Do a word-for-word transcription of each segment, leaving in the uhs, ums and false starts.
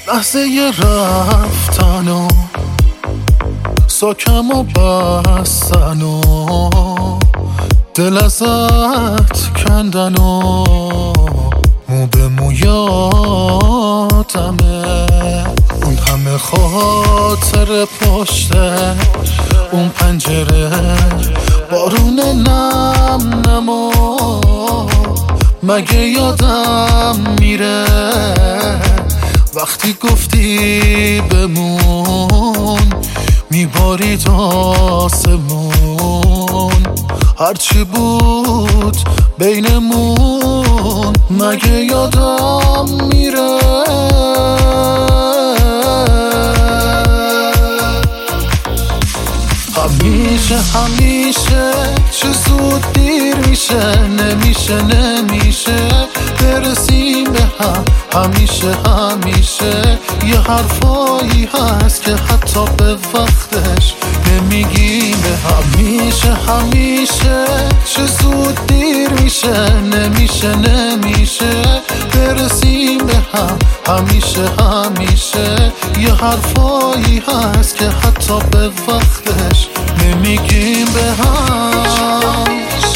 لحظه رفتن و ساکم و بستن و دل ازت کندن و مو به مو یادمه. اون همه خاطر پشته اون پنجره بارون نم نما مگه یادم میره وقتی گفتی بمون میبارید آسمون هرچی بود بینمون مگه یادم میره. همیشه همیشه چه زود دیر میشه نمیشه نمیشه برسیم به هم. همیشه همیشه یه حرفایی هست که حتی به وقتش نمیگیم به هم. همیشه همیشه چه زود دیر میشه نمیشه نمیشه برسیم به هم. همیشه همیشه یه حرفایی هست که حتی به وقتش نمیگیم به هم.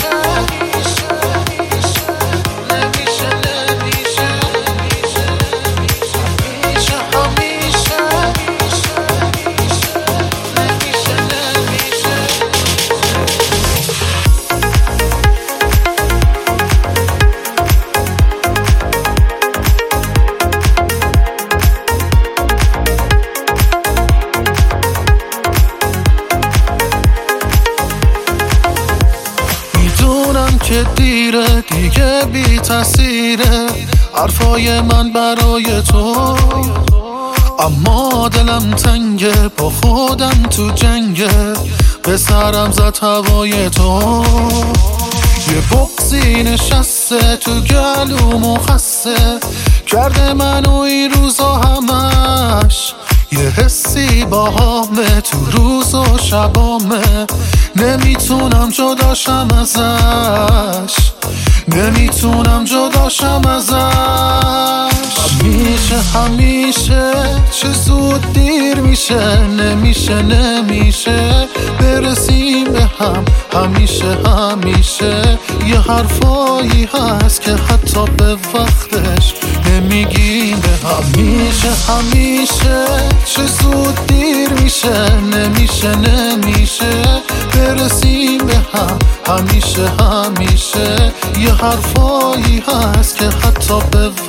که دیره دیگه بی تاثیره حرفای من برای تو، اما دلم تنگه با خودم تو جنگه به سرم زد هوای تو. یه بغضی نشسته تو گلوم و خسته کرده منو این روزا همش. یه حسی با همه تو روز و شبامه نمیتونم جداشم ازش نمیتونم جداشم ازش. همیشه همیشه چه زود دیر میشه نمیشه نمیشه برسیم به هم. همیشه همیشه یه حرفایی هست که حتی به وقتش نمیگیم به هم. همیشه همیشه چه زود دیر میشه نمیشه نمیشه برسیم به هم. همیشه همیشه یه حرفایی هست که حتی به